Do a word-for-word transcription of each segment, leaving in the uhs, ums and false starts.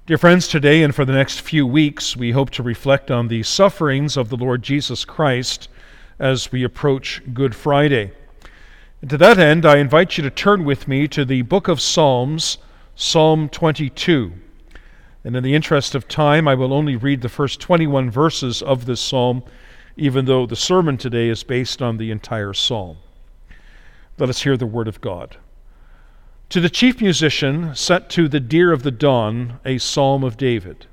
Dear friends, today and for the next few weeks, we hope to reflect on the sufferings of the Lord Jesus Christ as we approach Good Friday. And to that end, I invite you to turn with me to the book of Psalms, Psalm twenty-two. And in the interest of time, I will only read the first twenty-one verses of this psalm, even though the sermon today is based on the entire psalm. Let us hear the word of God. To the chief musician, set to the deer of the dawn, a psalm of David.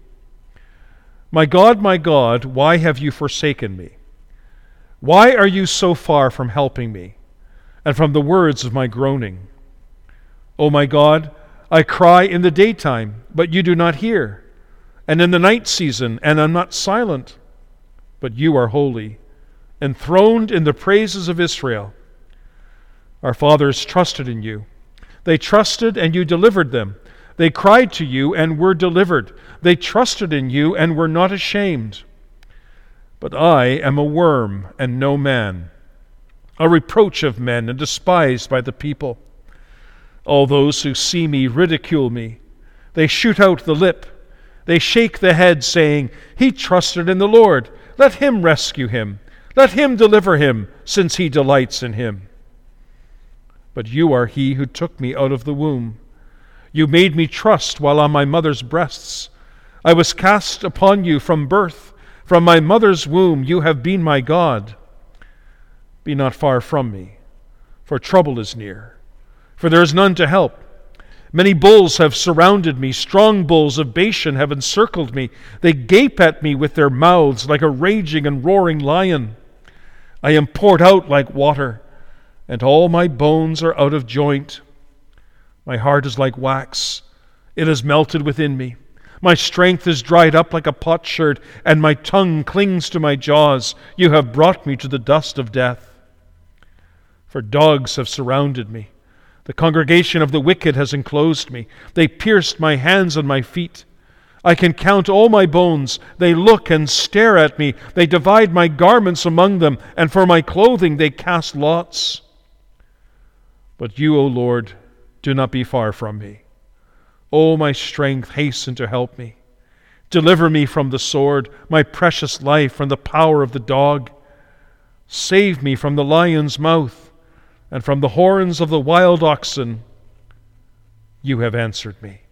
My God, my God, why have you forsaken me? Why are you so far from helping me, and from the words of my groaning? O my God, I cry in the daytime, but you do not hear, and in the night season, and am not silent. But you are holy, enthroned in the praises of Israel. Our fathers trusted in you. They trusted, and you delivered them. They cried to you, and were delivered. They trusted in you, and were not ashamed. But I am a worm, and no man, a reproach of men, and despised by the people. All those who see me ridicule me. They shoot out the lip. They shake the head, saying, He trusted in the Lord. Let him rescue him. Let him deliver him, since he delights in him. But you are he who took me out of the womb. You made me trust while on my mother's breasts. I was cast upon you from birth. From my mother's womb you have been my God. Be not far from me, for trouble is near. For there is none to help. Many bulls have surrounded me. Strong bulls of Bashan have encircled me. They gape at me with their mouths like a raging and roaring lion. I am poured out like water, and all my bones are out of joint. My heart is like wax. It is melted within me. My strength is dried up like a potsherd, and my tongue clings to my jaws. You have brought me to the dust of death. For dogs have surrounded me. The congregation of the wicked has enclosed me. They pierced my hands and my feet. I can count all my bones. They look and stare at me. They divide my garments among them, and for my clothing they cast lots. But you, O Lord, do not be far from me. O my strength, hasten to help me. Deliver me from the sword, my precious life from the power of the dog. Save me from the lion's mouth, and from the horns of the wild oxen. You have answered me.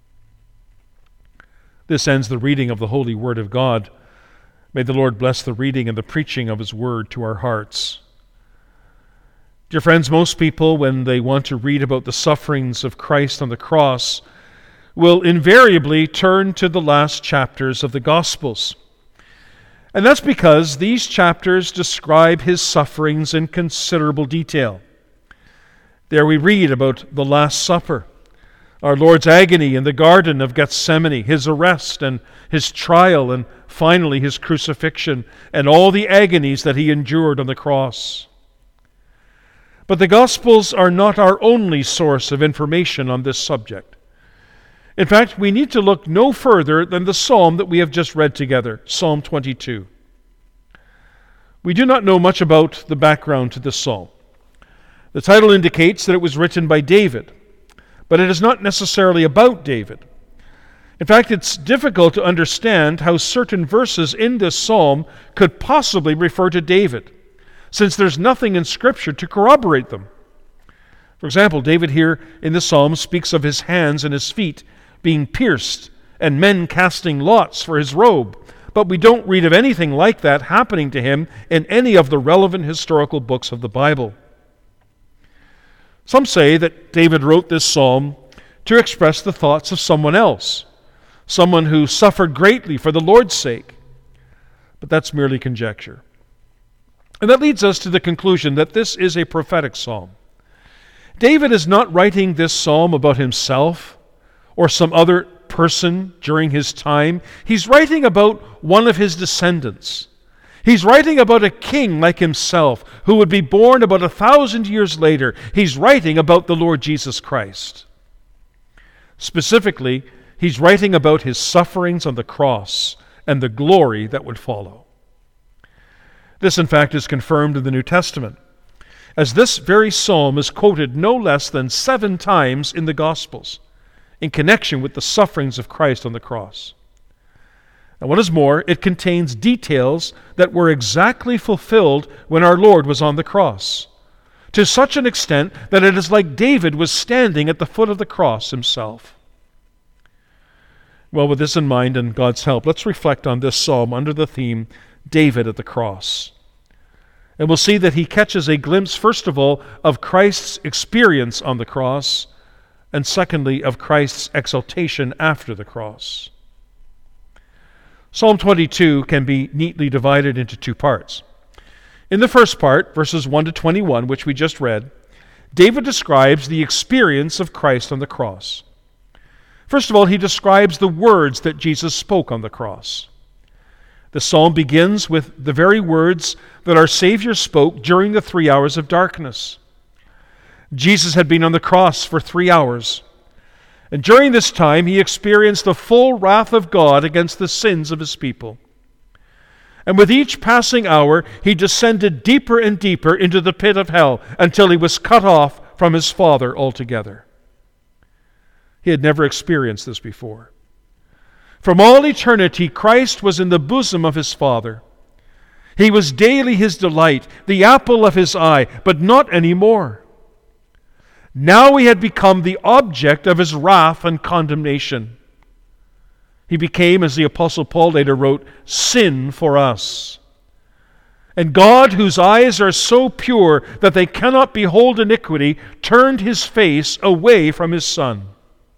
This ends the reading of the holy word of God. May the Lord bless the reading and the preaching of his word to our hearts. Dear friends, most people, when they want to read about the sufferings of Christ on the cross, will invariably turn to the last chapters of the Gospels. And that's because these chapters describe his sufferings in considerable detail. There we read about the Last Supper, our Lord's agony in the Garden of Gethsemane, his arrest and his trial, and finally his crucifixion, and all the agonies that he endured on the cross. But the Gospels are not our only source of information on this subject. In fact, we need to look no further than the psalm that we have just read together, Psalm twenty-two. We do not know much about the background to this psalm. The title indicates that it was written by David, but it is not necessarily about David. In fact, it's difficult to understand how certain verses in this psalm could possibly refer to David, since there's nothing in Scripture to corroborate them. For example, David here in the psalm speaks of his hands and his feet being pierced and men casting lots for his robe, but we don't read of anything like that happening to him in any of the relevant historical books of the Bible. Some say that David wrote this psalm to express the thoughts of someone else, someone who suffered greatly for the Lord's sake, but that's merely conjecture. And that leads us to the conclusion that this is a prophetic psalm. David is not writing this psalm about himself or some other person during his time. He's writing about one of his descendants. He's writing about a king like himself who would be born about a thousand years later. He's writing about the Lord Jesus Christ. Specifically, he's writing about his sufferings on the cross and the glory that would follow. This, in fact, is confirmed in the New Testament, as this very psalm is quoted no less than seven times in the Gospels. in connection with the sufferings of Christ on the cross. And what is more, it contains details that were exactly fulfilled when our Lord was on the cross, to such an extent that it is like David was standing at the foot of the cross himself. Well, with this in mind and God's help, let's reflect on this psalm under the theme, David at the cross. And we'll see that he catches a glimpse, first of all, of Christ's experience on the cross, and secondly, of Christ's exaltation after the cross. Psalm twenty-two can be neatly divided into two parts. In the first part, verses one to twenty-one, which we just read, David describes the experience of Christ on the cross. First of all, he describes the words that Jesus spoke on the cross. The psalm begins with the very words that our Savior spoke during the three hours of darkness. Jesus had been on the cross for three hours, and during this time he experienced the full wrath of God against the sins of his people. And with each passing hour, he descended deeper and deeper into the pit of hell until he was cut off from his Father altogether. He had never experienced this before. From all eternity, Christ was in the bosom of his Father. He was daily his delight, the apple of his eye, but not anymore. Now he had become the object of his wrath and condemnation. He became, as the Apostle Paul later wrote, sin for us. And God, whose eyes are so pure that they cannot behold iniquity, turned his face away from his Son.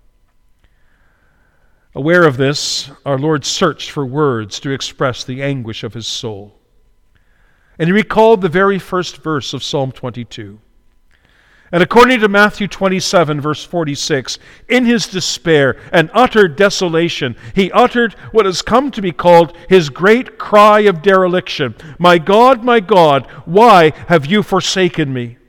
Aware of this, our Lord searched for words to express the anguish of his soul. And he recalled the very first verse of Psalm twenty-two. And according to Matthew twenty-seven, verse forty-six, in his despair and utter desolation, he uttered what has come to be called his great cry of dereliction. My God, my God, why have you forsaken me?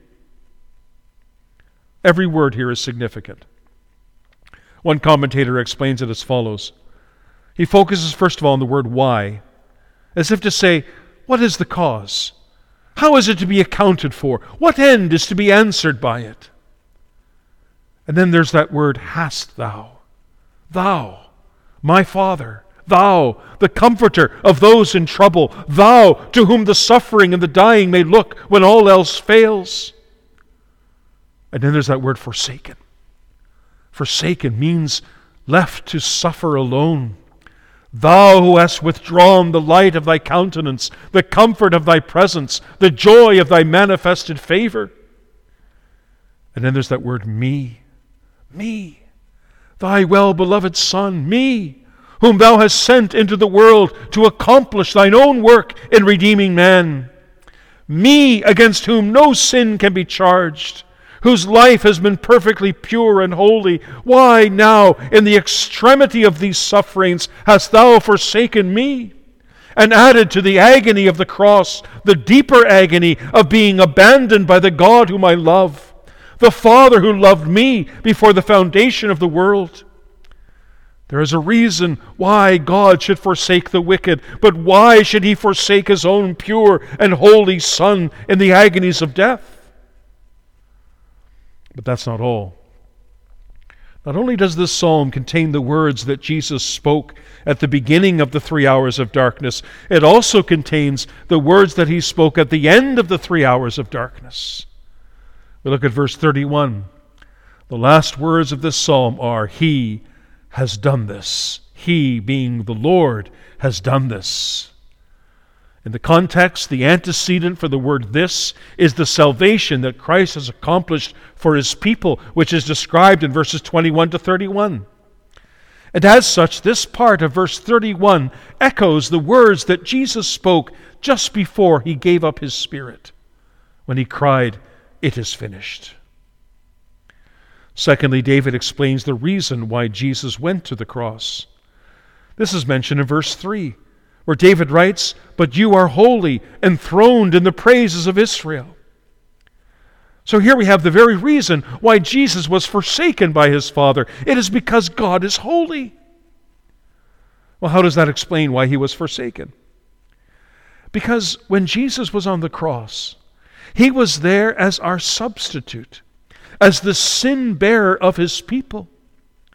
Every word here is significant. One commentator explains it as follows. He focuses first of all on the word why, as if to say, what is the cause? How is it to be accounted for? What end is to be answered by it? And then there's that word, hast thou. Thou, my Father, thou, the comforter of those in trouble, thou, to whom the suffering and the dying may look when all else fails. And then there's that word, forsaken. Forsaken means left to suffer alone. Thou who hast withdrawn the light of thy countenance, the comfort of thy presence, the joy of thy manifested favor. And then there's that word, me. Me. Thy well-beloved Son, me, whom thou hast sent into the world to accomplish thine own work in redeeming man. Me, against whom no sin can be charged, whose life has been perfectly pure and holy. Why now, in the extremity of these sufferings, hast thou forsaken me? And added to the agony of the cross, the deeper agony of being abandoned by the God whom I love, the Father who loved me before the foundation of the world. There is a reason why God should forsake the wicked, but why should he forsake his own pure and holy Son in the agonies of death? But that's not all. Not only does this psalm contain the words that Jesus spoke at the beginning of the three hours of darkness, it also contains the words that he spoke at the end of the three hours of darkness. We look at verse thirty-one. The last words of this psalm are, He has done this. He, being the Lord, has done this. In the context, the antecedent for the word this is the salvation that Christ has accomplished for his people, which is described in verses twenty-one to thirty-one. And as such, this part of verse thirty-one echoes the words that Jesus spoke just before he gave up his spirit, when he cried, It is finished. Secondly, David explains the reason why Jesus went to the cross. This is mentioned in verse three. Where David writes, But you are holy, enthroned in the praises of Israel. So here we have the very reason why Jesus was forsaken by his Father. It is because God is holy. Well, how does that explain why he was forsaken? Because when Jesus was on the cross, he was there as our substitute, as the sin bearer of his people.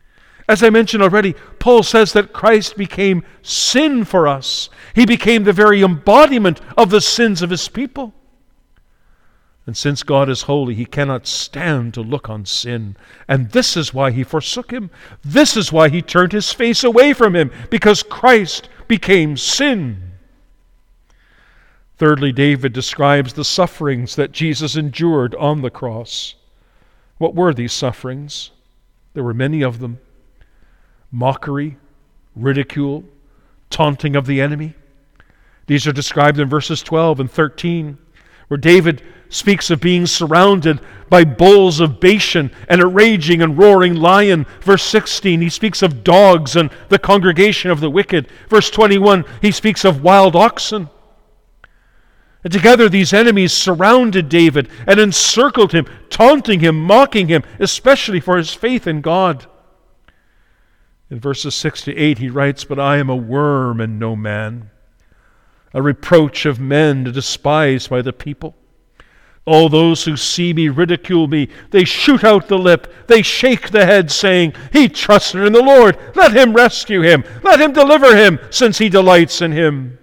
As I mentioned already, Paul says that Christ became sin for us. He became the very embodiment of the sins of his people. And since God is holy, he cannot stand to look on sin. And this is why he forsook him. This is why he turned his face away from him, because Christ became sin. Thirdly, David describes the sufferings that Jesus endured on the cross. What were these sufferings? There were many of them. Mockery, ridicule, taunting of the enemy. These are described in verses twelve and thirteen, where David speaks of being surrounded by bulls of Bashan and a raging and roaring lion. Verse sixteen, he speaks of dogs and the congregation of the wicked. Verse twenty-one, he speaks of wild oxen. And together these enemies surrounded David and encircled him, taunting him, mocking him, especially for his faith in God. In verses six to eight he writes, "But I am a worm and no man, a reproach of men, despised by the people. All those who see me ridicule me. They shoot out the lip. They shake the head, saying, 'He trusted in the Lord. Let him rescue him. Let him deliver him, since he delights in him.'"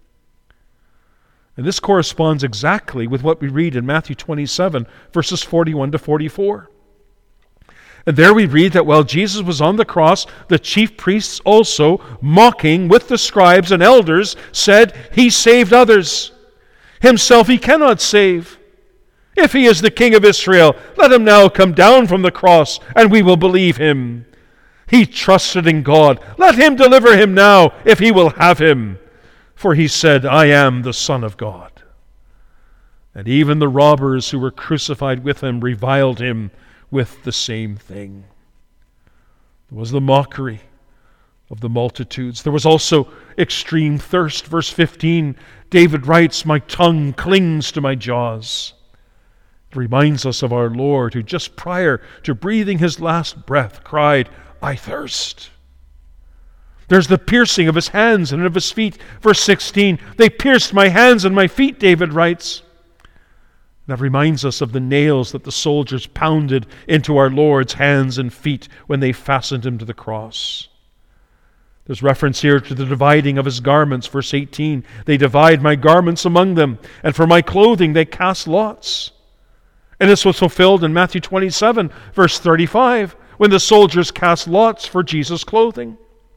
And this corresponds exactly with what we read in Matthew twenty-seven, verses forty-one to forty-four. And there we read that while Jesus was on the cross, the chief priests also, mocking with the scribes and elders, said, "He saved others. Himself he cannot save. If he is the King of Israel, let him now come down from the cross, and we will believe him. He trusted in God. Let him deliver him now, if he will have him. For he said, 'I am the Son of God.'" And even the robbers who were crucified with him reviled him with the same thing. There was the mockery of the multitudes. There was also extreme thirst. Verse fifteen, David writes, "My tongue clings to my jaws." It reminds us of our Lord, who just prior to breathing his last breath cried, "I thirst." There's the piercing of his hands and of his feet. Verse sixteen, "They pierced my hands and my feet," David writes. That reminds us of the nails that the soldiers pounded into our Lord's hands and feet when they fastened him to the cross. There's reference here to the dividing of his garments. Verse eighteen, "They divide my garments among them, and for my clothing they cast lots." And this was fulfilled in Matthew twenty-seven, verse thirty-five, when the soldiers cast lots for Jesus' clothing.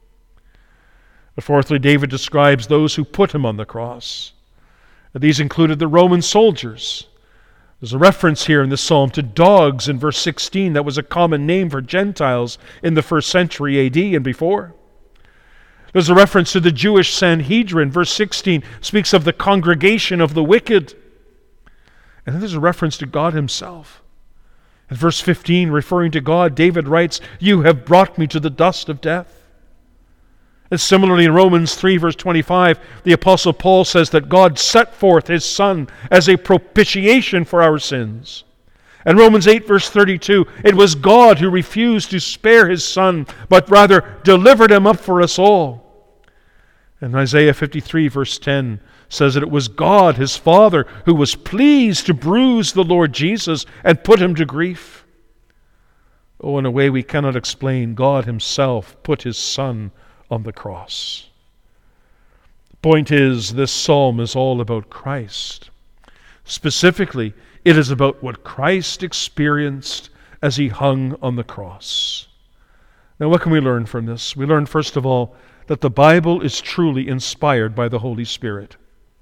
But fourthly, David describes those who put him on the cross. These included the Roman soldiers. There's a reference here in this psalm to dogs in verse sixteen. That was a common name for Gentiles in the first century A D and before. There's a reference to the Jewish Sanhedrin. Verse sixteen speaks of the congregation of the wicked. And then there's a reference to God himself. In verse fifteen, referring to God, David writes, "You have brought me to the dust of death." And similarly in Romans three, verse twenty-five, the Apostle Paul says that God set forth his Son as a propitiation for our sins. And Romans eight, verse thirty-two, it was God who refused to spare his Son, but rather delivered him up for us all. And Isaiah fifty-three, verse ten, says that it was God, his Father, who was pleased to bruise the Lord Jesus and put him to grief. Oh, in a way we cannot explain, God himself put his Son on the cross. The point is, this psalm is all about Christ. Specifically, it is about what Christ experienced as he hung on the cross. Now, what can we learn from this? We learn, first of all, that the Bible is truly inspired by the Holy Spirit.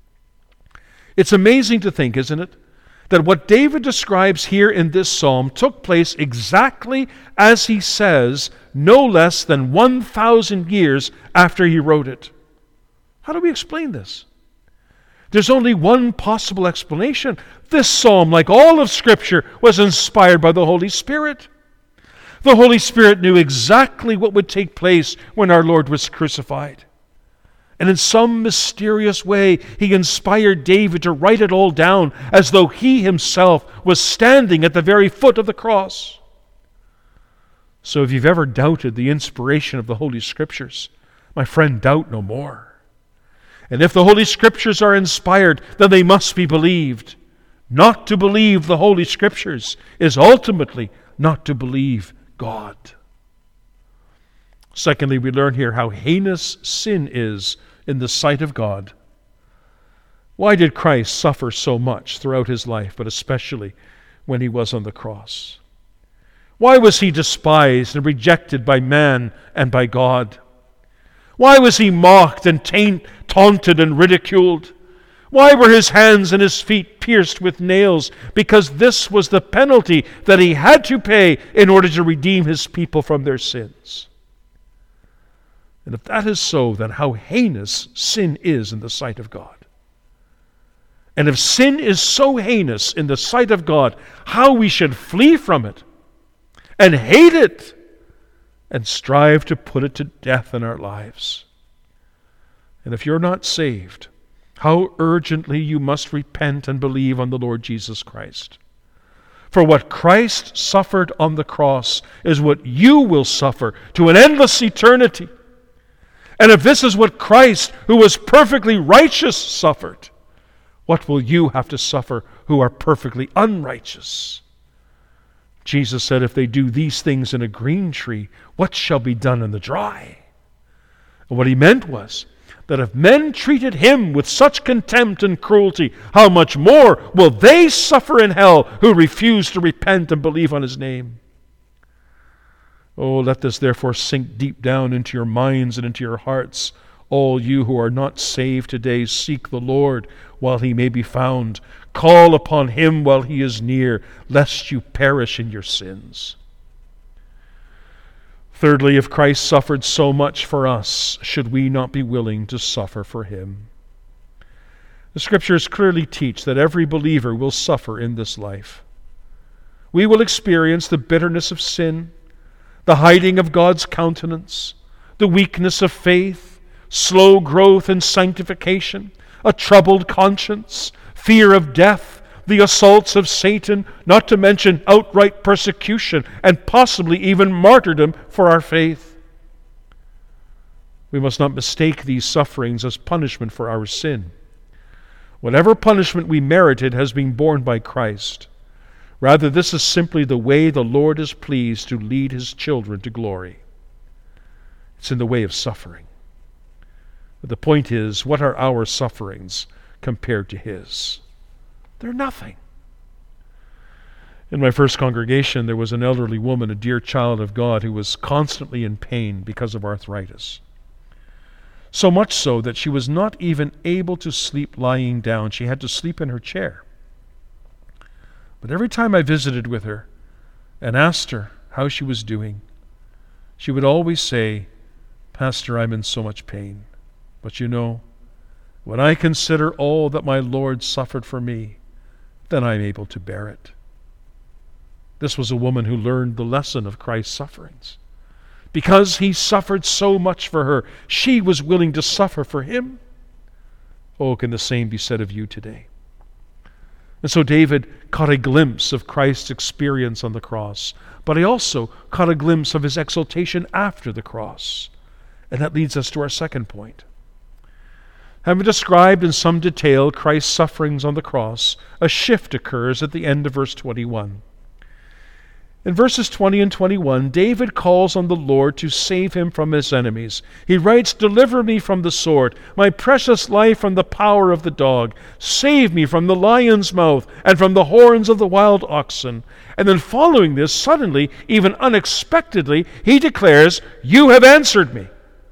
It's amazing to think, isn't it, that what David describes here in this psalm took place exactly as he says, no less than one thousand years after he wrote it. How do we explain this? There's only one possible explanation. This psalm, like all of Scripture, was inspired by the Holy Spirit. The Holy Spirit knew exactly what would take place when our Lord was crucified. And in some mysterious way, he inspired David to write it all down as though he himself was standing at the very foot of the cross. So if you've ever doubted the inspiration of the Holy Scriptures, my friend, doubt no more. And if the Holy Scriptures are inspired, then they must be believed. Not to believe the Holy Scriptures is ultimately not to believe God. Secondly, we learn here how heinous sin is in the sight of God. Why did Christ suffer so much throughout his life, but especially when he was on the cross? Why was he despised and rejected by man and by God? Why was he mocked and taint, taunted and ridiculed? Why were his hands and his feet pierced with nails? Because this was the penalty that he had to pay in order to redeem his people from their sins. And if that is so, then how heinous sin is in the sight of God. And if sin is so heinous in the sight of God, how we should flee from it and hate it and strive to put it to death in our lives. And if you're not saved, how urgently you must repent and believe on the Lord Jesus Christ. For what Christ suffered on the cross is what you will suffer to an endless eternity. And if this is what Christ, who was perfectly righteous, suffered, what will you have to suffer who are perfectly unrighteous? Jesus said, if they do these things in a green tree, what shall be done in the dry? And what he meant was that if men treated him with such contempt and cruelty, how much more will they suffer in hell who refuse to repent and believe on his name? Oh, let this therefore sink deep down into your minds and into your hearts. All you who are not saved today, seek the Lord while he may be found. Call upon him while he is near, lest you perish in your sins. Thirdly, if Christ suffered so much for us, should we not be willing to suffer for him? The Scriptures clearly teach that every believer will suffer in this life. We will experience the bitterness of sin, the hiding of God's countenance, the weakness of faith, slow growth in sanctification, a troubled conscience, fear of death, the assaults of Satan, not to mention outright persecution and possibly even martyrdom for our faith. We must not mistake these sufferings as punishment for our sin. Whatever punishment we merited has been borne by Christ. Rather, this is simply the way the Lord is pleased to lead his children to glory. It's in the way of suffering. But the point is, what are our sufferings compared to his? They're nothing. In my first congregation, there was an elderly woman, a dear child of God, who was constantly in pain because of arthritis. So much so that she was not even able to sleep lying down. She had to sleep in her chair. But every time I visited with her and asked her how she was doing, she would always say, "Pastor, I'm in so much pain. But you know, when I consider all that my Lord suffered for me, then I'm able to bear it." This was a woman who learned the lesson of Christ's sufferings. Because he suffered so much for her, she was willing to suffer for him. Oh, can the same be said of you today? And so David caught a glimpse of Christ's experience on the cross, but he also caught a glimpse of his exaltation after the cross. And that leads us to our second point. Having described in some detail Christ's sufferings on the cross, a shift occurs at the end of verse twenty-one. In verses twenty and twenty-one, David calls on the Lord to save him from his enemies. He writes, "Deliver me from the sword, my precious life from the power of the dog. Save me from the lion's mouth and from the horns of the wild oxen." And then following this, suddenly, even unexpectedly, he declares, "You have answered me."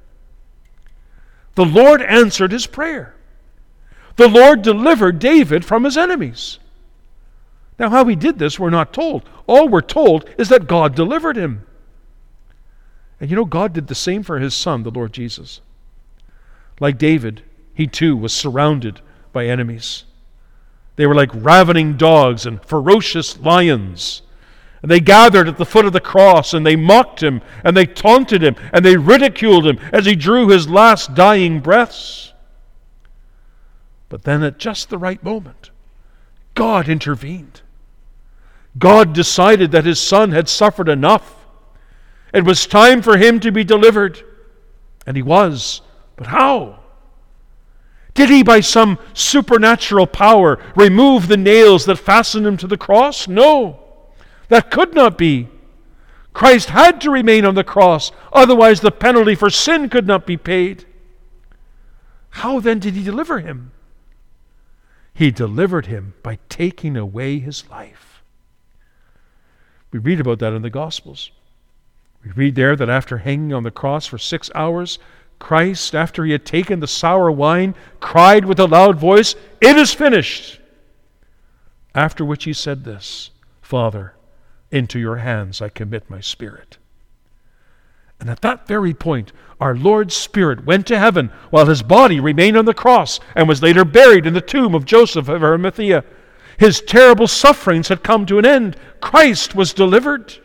The Lord answered his prayer. The Lord delivered David from his enemies. Now, how he did this, we're not told. All we're told is that God delivered him. And you know, God did the same for his Son, the Lord Jesus. Like David, he too was surrounded by enemies. They were like ravening dogs and ferocious lions. And they gathered at the foot of the cross, and they mocked him, and they taunted him, and they ridiculed him as he drew his last dying breaths. But then at just the right moment, God intervened. God decided that his Son had suffered enough. It was time for him to be delivered. And he was. But how? Did he, by some supernatural power, remove the nails that fastened him to the cross? No, that could not be. Christ had to remain on the cross, otherwise the penalty for sin could not be paid. How then did he deliver him? He delivered him by taking away his life. We read about that in the Gospels. We read there that after hanging on the cross for six hours, Christ, after he had taken the sour wine, cried with a loud voice, "It is finished!" After which he said this, "Father, into your hands I commit my spirit." And at that very point, our Lord's Spirit went to heaven while his body remained on the cross and was later buried in the tomb of Joseph of Arimathea. His terrible sufferings had come to an end. Christ was delivered.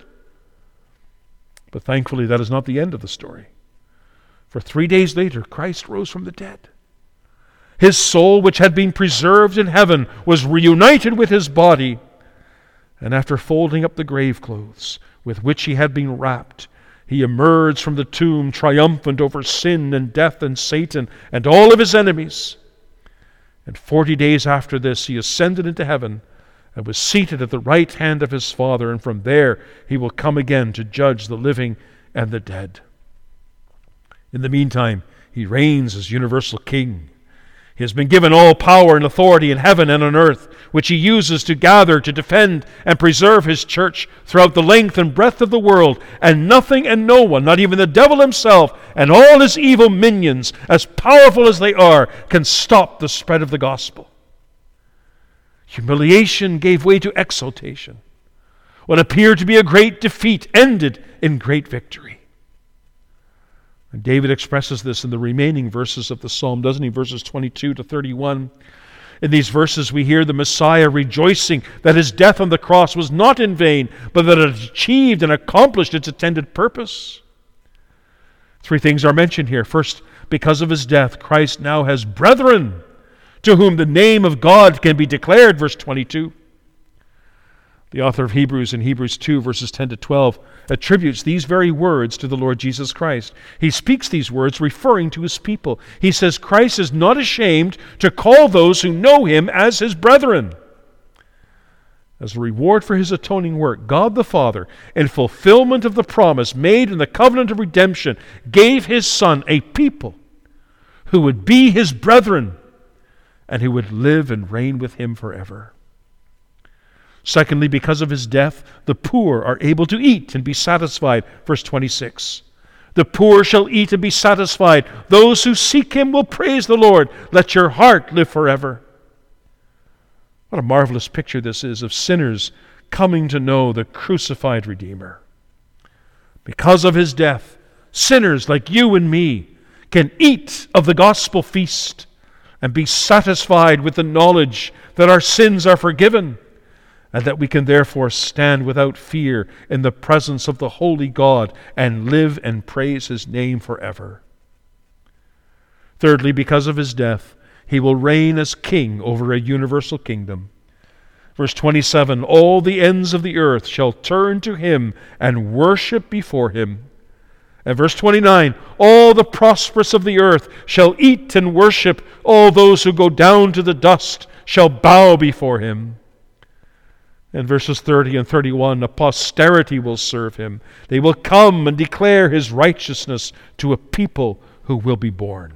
But thankfully, that is not the end of the story. For three days later, Christ rose from the dead. His soul, which had been preserved in heaven, was reunited with his body. And after folding up the grave clothes with which he had been wrapped, he emerged from the tomb triumphant over sin and death and Satan and all of his enemies. And forty days after this, he ascended into heaven and was seated at the right hand of his Father, and from there he will come again to judge the living and the dead. In the meantime, he reigns as universal king. He has been given all power and authority in heaven and on earth, which he uses to gather, to defend, and preserve his church throughout the length and breadth of the world. And nothing and no one, not even the devil himself and all his evil minions, as powerful as they are, can stop the spread of the gospel. Humiliation gave way to exaltation. What appeared to be a great defeat ended in great victory. And David expresses this in the remaining verses of the psalm, doesn't he? Verses twenty-two to thirty-one. In these verses we hear the Messiah rejoicing that his death on the cross was not in vain, but that it achieved and accomplished its intended purpose. Three things are mentioned here. First, because of his death, Christ now has brethren to whom the name of God can be declared, verse twenty-two. The author of Hebrews in Hebrews two, verses ten to twelve, attributes these very words to the Lord Jesus Christ. He speaks these words referring to his people. He says, Christ is not ashamed to call those who know him as his brethren. As a reward for his atoning work, God the Father, in fulfillment of the promise made in the covenant of redemption, gave his Son a people who would be his brethren and who would live and reign with him forever. Secondly, because of his death, the poor are able to eat and be satisfied. Verse twenty-six. The poor shall eat and be satisfied. Those who seek him will praise the Lord. Let your heart live forever. What a marvelous picture this is of sinners coming to know the crucified Redeemer. Because of his death, sinners like you and me can eat of the gospel feast and be satisfied with the knowledge that our sins are forgiven, and that we can therefore stand without fear in the presence of the holy God and live and praise his name forever. Thirdly, because of his death, he will reign as king over a universal kingdom. Verse twenty-seven, all the ends of the earth shall turn to him and worship before him. And verse twenty-nine, all the prosperous of the earth shall eat and worship. All those who go down to the dust shall bow before him. In verses thirty and thirty-one, a posterity will serve him. They will come and declare his righteousness to a people who will be born.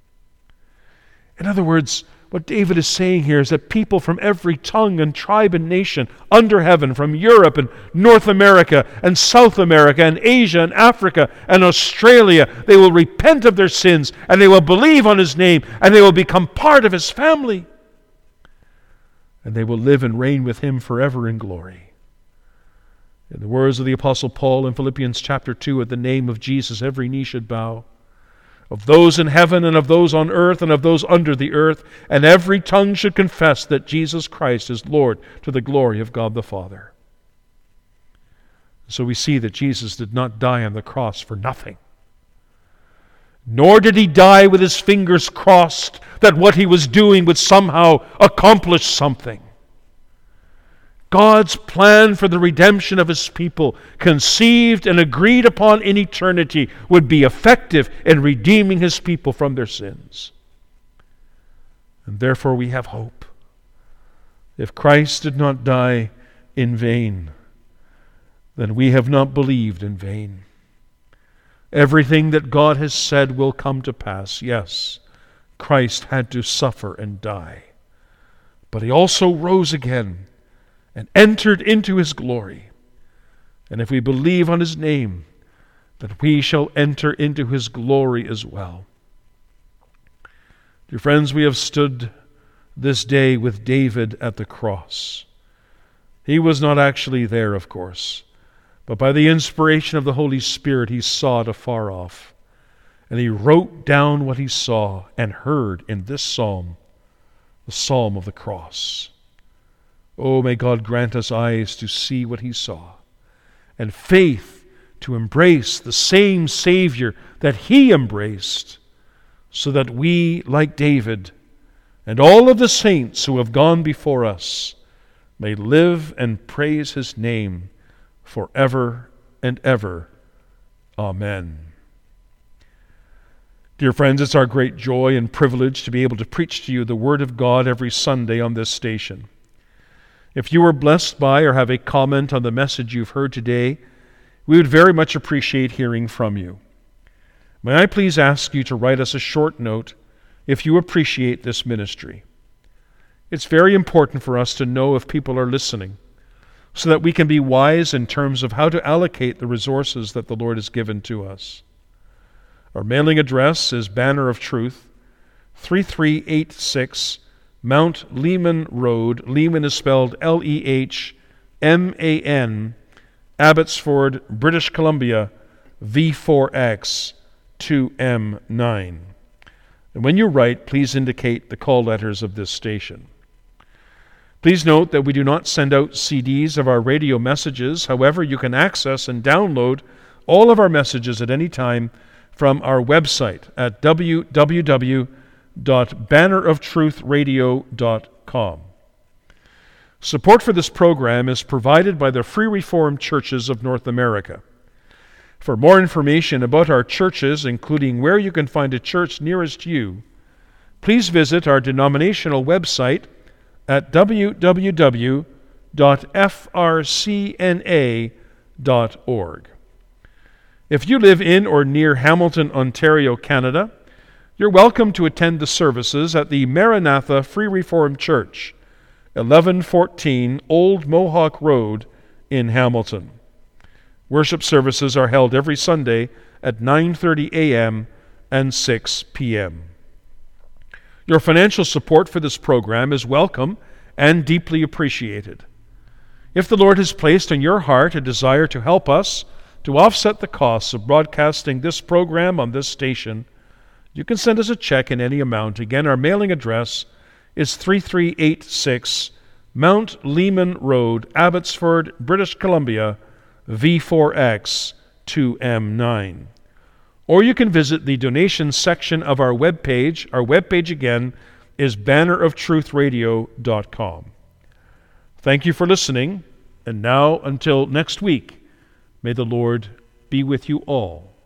In other words, what David is saying here is that people from every tongue and tribe and nation under heaven, from Europe and North America and South America and Asia and Africa and Australia, they will repent of their sins and they will believe on his name and they will become part of his family. And they will live and reign with him forever in glory. In the words of the Apostle Paul in Philippians chapter two, at the name of Jesus every knee should bow, of those in heaven and of those on earth and of those under the earth, and every tongue should confess that Jesus Christ is Lord, to the glory of God the Father. So we see that Jesus did not die on the cross for nothing. Nor did he die with his fingers crossed that what he was doing would somehow accomplish something. God's plan for the redemption of his people, conceived and agreed upon in eternity, would be effective in redeeming his people from their sins. And therefore we have hope. If Christ did not die in vain, then we have not believed in vain. Everything that God has said will come to pass. Yes, Christ had to suffer and die, but he also rose again and entered into his glory. And if we believe on his name, that we shall enter into his glory as well. Dear friends, we have stood this day with David at the cross. He was not actually there, of course, but by the inspiration of the Holy Spirit, he saw it afar off. And he wrote down what he saw and heard in this psalm, the psalm of the cross. Oh, may God grant us eyes to see what he saw, and faith to embrace the same Savior that he embraced, so that we, like David, and all of the saints who have gone before us, may live and praise his name forever and ever. Amen. Dear friends, it's our great joy and privilege to be able to preach to you the Word of God every Sunday on this station. If you were blessed by or have a comment on the message you've heard today, we would very much appreciate hearing from you. May I please ask you to write us a short note if you appreciate this ministry. It's very important for us to know if people are listening, so that we can be wise in terms of how to allocate the resources that the Lord has given to us. Our mailing address is Banner of Truth, three three eight six Mount Lehman Road. Lehman is spelled L E H M A N, Abbotsford, British Columbia, V four X two M nine. And when you write, please indicate the call letters of this station. Please note that we do not send out C Ds of our radio messages. However, you can access and download all of our messages at any time from our website at w w w dot banner of truth radio dot com. Support for this program is provided by the Free Reformed Churches of North America. For more information about our churches, including where you can find a church nearest you, please visit our denominational website at w w w dot f r c n a dot org. If you live in or near Hamilton, Ontario, Canada, you're welcome to attend the services at the Maranatha Free Reformed Church, eleven fourteen Old Mohawk Road in Hamilton. Worship services are held every Sunday at nine thirty a.m. and six p.m. Your financial support for this program is welcome and deeply appreciated. If the Lord has placed in your heart a desire to help us to offset the costs of broadcasting this program on this station, you can send us a check in any amount. Again, our mailing address is three three eight six Mount Lehman Road, Abbotsford, British Columbia, V four X two M nine. Or you can visit the donation section of our webpage. Our webpage again is banner of truth radio dot com. Thank you for listening, and now until next week, may the Lord be with you all.